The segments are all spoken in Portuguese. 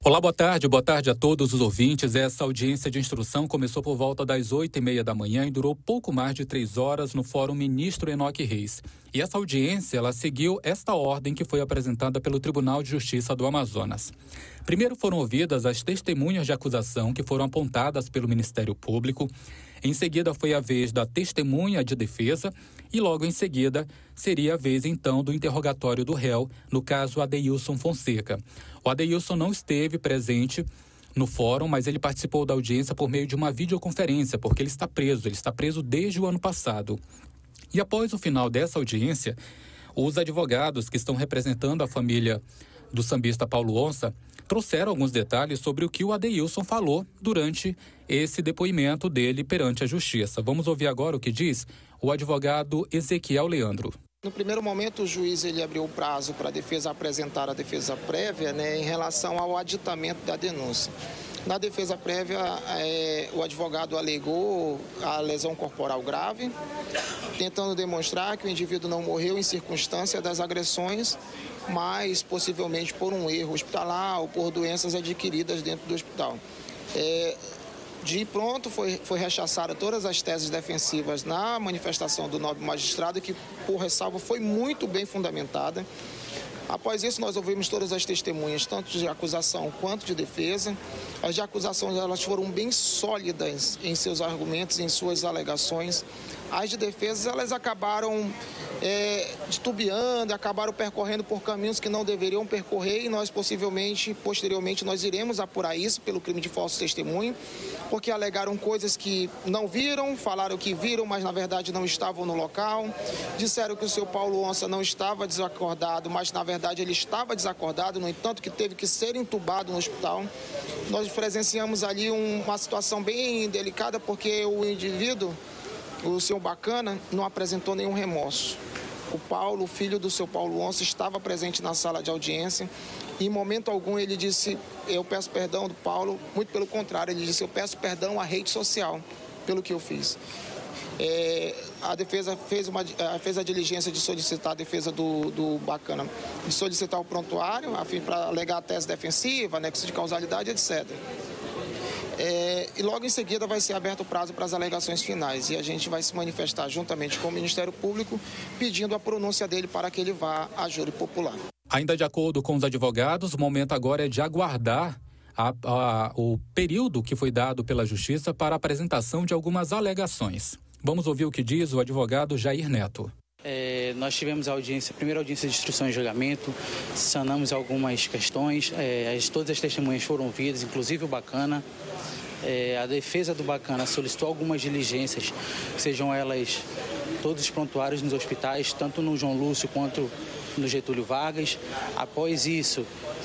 Olá, boa tarde a todos os ouvintes. Essa audiência de instrução começou por volta das 8h30 da manhã e durou pouco mais de 3 horas no Fórum Ministro Enoque Reis. E essa audiência, ela seguiu esta ordem que foi apresentada pelo Tribunal de Justiça do Amazonas. Primeiro foram ouvidas as testemunhas de acusação que foram apontadas pelo Ministério Público. Em seguida foi a vez da testemunha de defesa e logo em seguida seria a vez então do interrogatório do réu, no caso Adeilson Fonseca. O Adeilson não esteve presente no fórum, mas ele participou da audiência por meio de uma videoconferência, porque ele está preso desde o ano passado. E após o final dessa audiência, os advogados que estão representando a família do sambista Paulo Onça trouxeram alguns detalhes sobre o que o Adeilson falou durante esse depoimento dele perante a Justiça. Vamos ouvir agora o que diz o advogado Ezequiel Leandro. No primeiro momento, o juiz abriu o prazo para a defesa apresentar a defesa prévia, em relação ao aditamento da denúncia. Na defesa prévia, o advogado alegou a lesão corporal grave, tentando demonstrar que o indivíduo não morreu em circunstância das agressões, mas possivelmente por um erro hospitalar ou por doenças adquiridas dentro do hospital. De pronto, foi rechaçada todas as teses defensivas na manifestação do nobre magistrado, que, por ressalva, foi muito bem fundamentada. Após isso, nós ouvimos todas as testemunhas, tanto de acusação quanto de defesa. As de acusação, elas foram bem sólidas em seus argumentos, em suas alegações. As de defesa, elas acabaram titubeando, acabaram percorrendo por caminhos que não deveriam percorrer, e nós posteriormente, nós iremos apurar isso pelo crime de falso testemunho, porque alegaram coisas que não viram, falaram que viram, mas na verdade não estavam no local. Disseram que o seu Paulo Onça não estava desacordado, mas na verdade ele estava desacordado, no entanto que teve que ser entubado no hospital. Nós presenciamos ali uma situação bem delicada, porque o indivíduo, o senhor Bacana, não apresentou nenhum remorso. O Paulo, o filho do seu Paulo Onça, estava presente na sala de audiência e em momento algum ele disse: eu peço perdão do Paulo. Muito pelo contrário, ele disse: eu peço perdão à rede social pelo que eu fiz. A defesa fez a diligência de solicitar a defesa do Bacana, de solicitar o prontuário, a fim para alegar a tese defensiva, anexo de causalidade, etc. E logo em seguida vai ser aberto o prazo para as alegações finais e a gente vai se manifestar juntamente com o Ministério Público pedindo a pronúncia dele para que ele vá à júri popular. Ainda de acordo com os advogados, o momento agora é de aguardar o período que foi dado pela Justiça para a apresentação de algumas alegações. Vamos ouvir o que diz o advogado Jair Neto. Nós tivemos a primeira audiência de instrução e julgamento, sanamos algumas questões, todas as testemunhas foram ouvidas, inclusive o Bacana. A defesa do Bacana solicitou algumas diligências, sejam elas todos os prontuários nos hospitais, tanto no João Lúcio quanto no Getúlio Vargas. Após isso,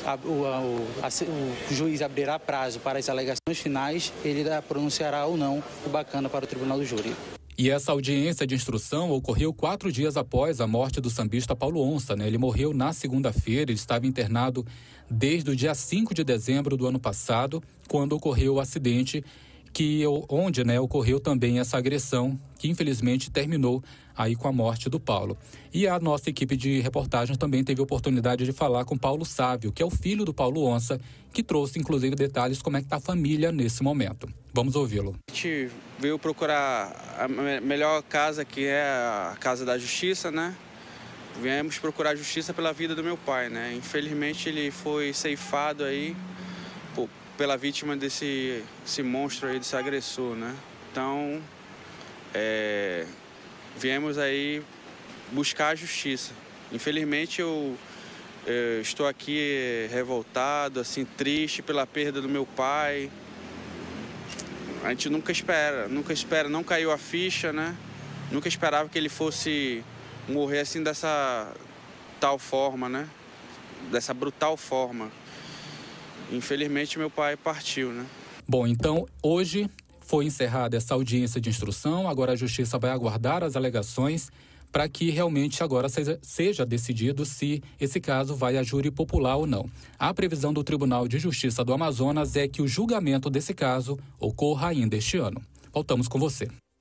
o juiz abrirá prazo para as alegações finais, ele pronunciará ou não o Bacana para o Tribunal do Júri. E essa audiência de instrução ocorreu 4 dias após a morte do sambista Paulo Onça, Ele morreu na segunda-feira, ele estava internado desde o dia 5 de dezembro do ano passado, quando ocorreu o acidente onde ocorreu também essa agressão, que infelizmente terminou aí com a morte do Paulo. E a nossa equipe de reportagem também teve a oportunidade de falar com Paulo Sávio, que é o filho do Paulo Onça, que trouxe inclusive detalhes como é que está a família nesse momento. Vamos ouvi-lo. A gente veio procurar a melhor casa, que é a Casa da Justiça, Viemos procurar justiça pela vida do meu pai, Infelizmente ele foi ceifado aí pela vítima desse monstro aí, desse agressor, Então, viemos aí buscar a justiça. Infelizmente eu estou aqui revoltado, triste pela perda do meu pai. A gente nunca espera, não caiu a ficha, Nunca esperava que ele fosse morrer assim dessa tal forma, Dessa brutal forma. Infelizmente, meu pai partiu, Bom, então, hoje foi encerrada essa audiência de instrução. Agora a Justiça vai aguardar as alegações para que realmente agora seja decidido se esse caso vai a júri popular ou não. A previsão do Tribunal de Justiça do Amazonas é que o julgamento desse caso ocorra ainda este ano. Voltamos com você.